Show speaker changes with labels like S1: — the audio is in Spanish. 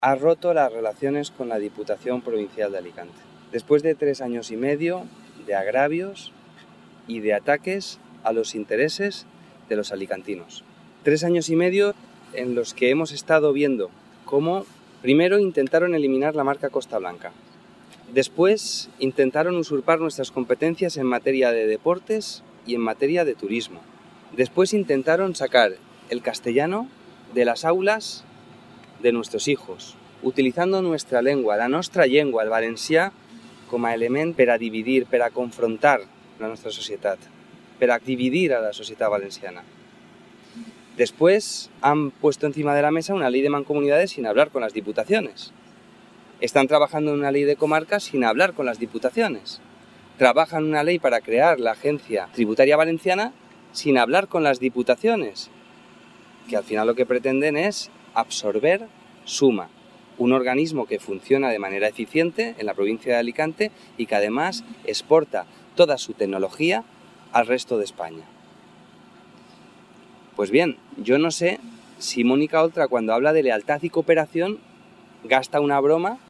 S1: ha roto las relaciones con la Diputación Provincial de Alicante. Después de 3 años y medio de agravios y de ataques a los intereses de los alicantinos. 3 años y medio en los que hemos estado viendo cómo primero intentaron eliminar la marca Costa Blanca. Después intentaron usurpar nuestras competencias en materia de deportes y en materia de turismo. Después intentaron sacar el castellano de las aulas de nuestros hijos, utilizando nuestra lengua, la nostra llengua, el valencià, com a element per a dividir, per a confrontar la nostra societat, per a dividir a la societat valenciana. Después han puesto encima de la mesa una ley de mancomunidades sin hablar con las diputaciones. Están trabajando en una ley de comarcas sin hablar con las diputaciones. Trabajan en una ley para crear la Agencia Tributaria Valenciana sin hablar con las diputaciones, que al final lo que pretenden es absorber Suma, un organismo que funciona de manera eficiente en la provincia de Alicante y que además exporta toda su tecnología al resto de España. Pues bien, yo no sé si Mónica Oltra, cuando habla de lealtad y cooperación, gasta una broma